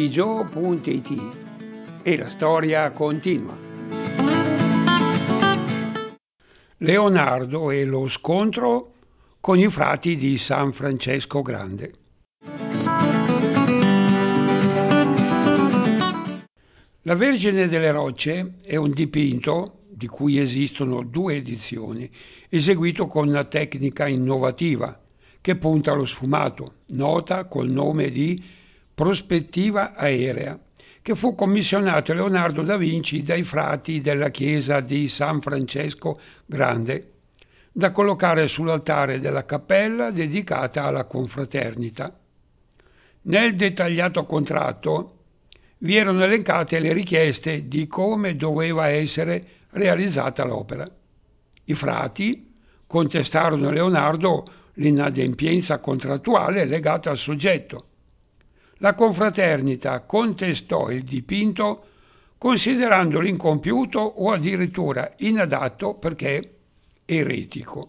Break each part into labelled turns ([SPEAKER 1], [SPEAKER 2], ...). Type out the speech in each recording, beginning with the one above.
[SPEAKER 1] redigio.it e la storia continua. Leonardo e lo scontro con i frati di San Francesco Grande. La Vergine delle Rocce è un dipinto, di cui esistono 2 edizioni, eseguito con una tecnica innovativa che punta allo sfumato, nota col nome di prospettiva aerea, che fu commissionato a Leonardo da Vinci dai frati della chiesa di San Francesco Grande, da collocare sull'altare della cappella dedicata alla confraternita. Nel dettagliato contratto vi erano elencate le richieste di come doveva essere realizzata l'opera. I frati contestarono a Leonardo l'inadempienza contrattuale legata al soggetto. La confraternita contestò il dipinto considerandolo incompiuto o addirittura inadatto perché eretico.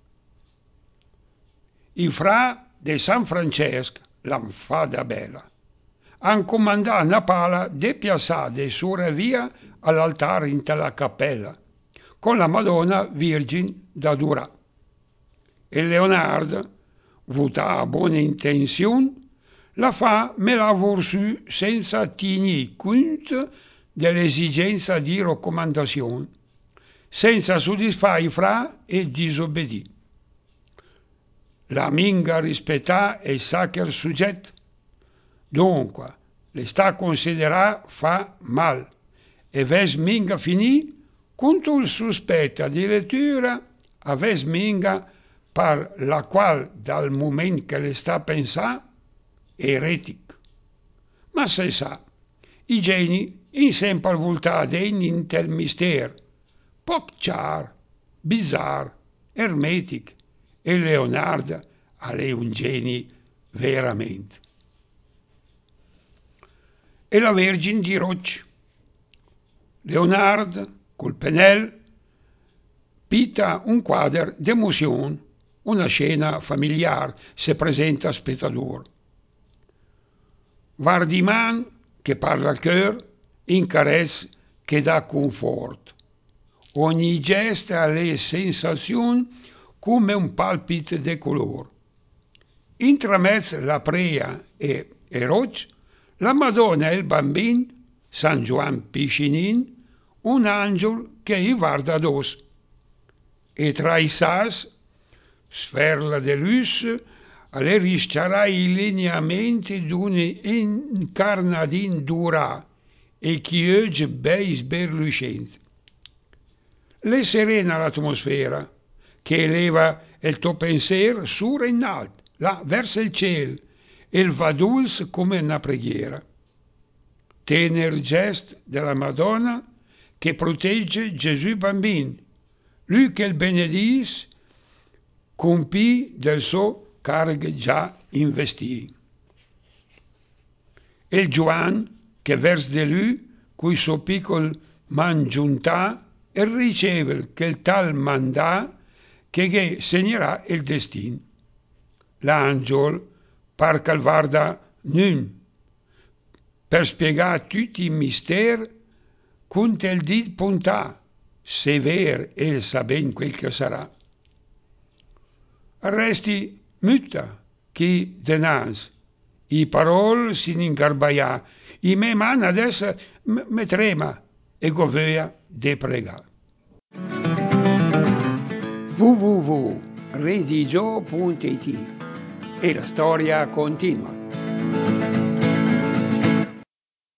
[SPEAKER 1] I fra de San Francesc, l'Amfada Bella, han comandat una pala de piassade sura via all'altare in la cappella, con la Madonna Virgin da Durà. E Leonard, vuta a buona intenzione, la fa me la vorsu senza tenir conto dell'esigenza di raccomandazione, senza soddisfare i fra e disobbedì. La minga rispettà e sacro soggetto, dunque le sta considerà fa mal e ves minga finì contro il sospetto addirittura aves minga per la qual dal momento che le sta pensà eretic. Ma se sa, i geni in sempre voltà degni intel mister, poc char, bizarr, ermetic, e Leonard è un geni veramente. E la Vergine di Roche. Leonard, col pennel, pita un quadro d'emozione, una scena familiare se presenta a spettatore. Vardiman che parla al cœur, in carezze che dà confort. Ogni gesto ha le sensazioni come un palpito de color. Intramezzo la prea e Roche, la Madonna e il bambino, San Gioan Piscinin, un angelo che gli guarda addosso. E tra i sas, sferla de luce, alle rischiarà i lineamenti d'un incarnadin durà e chi oggi bei sberlucente. Le serena l'atmosfera, che eleva il tuo pensiero sura in alto, là verso il cielo, e il va dulce come una preghiera. Tener gesto della Madonna che protegge Gesù bambino, lui che il benedis, compì del suo carico già investì. E il Gioan che vers di lui, cui suo piccolo man giuntà, e riceve che il tal mandà che segnerà il destino. L'angelo par calvarda nun, per spiegare tutti i misteri, con il dit puntà, se ver el sa ben quel che sarà. Resti muta chi denans, i parole si ingarbaia, i me man adesso me trema e govea de prega. www.redigio.it e la storia continua.